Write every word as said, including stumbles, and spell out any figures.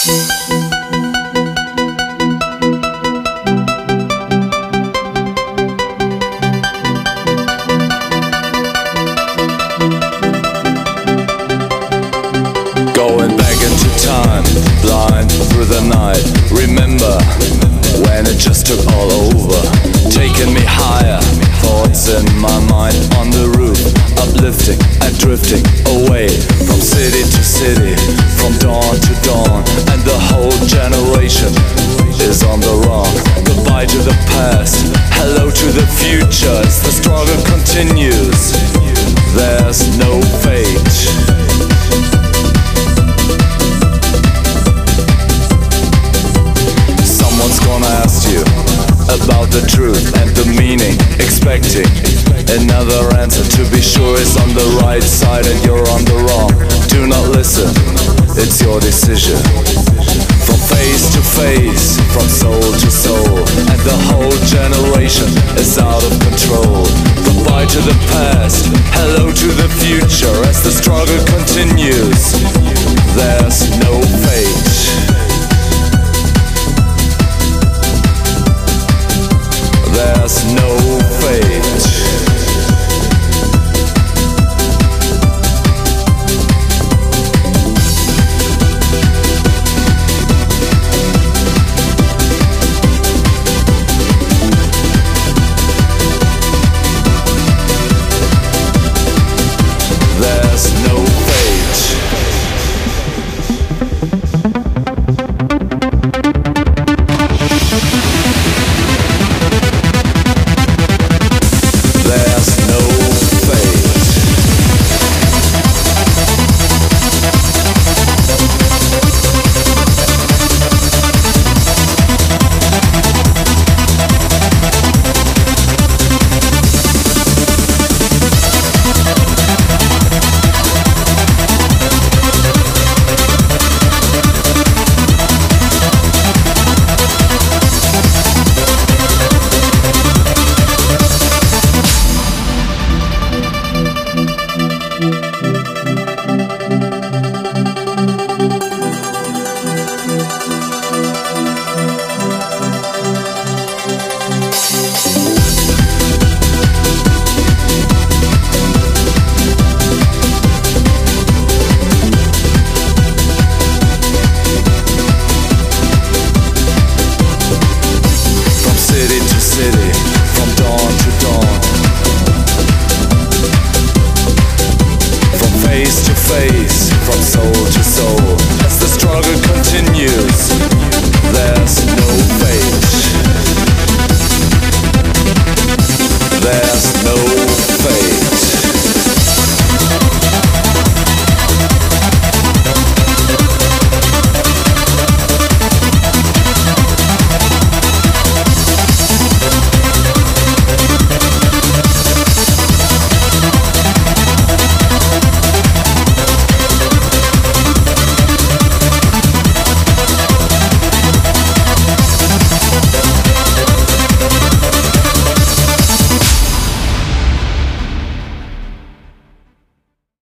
Going back into time, blind through the night. Remember when it just took all over, taking me higher, thoughts in my mind on the roof, uplifting and drifting away from city to city, from dawn to dawn, and the whole generation is on the run. Goodbye to the past, hello to the future, as the struggle continues. There's no fate. About the truth and the meaning, expecting another answer to be sure is on the right side and you're on the wrong. Do not listen, it's your decision. From face to face, from soul to soul, and the whole generation is out of control. Goodbye to the past, hello to the future, as the struggle continues. There's no fate.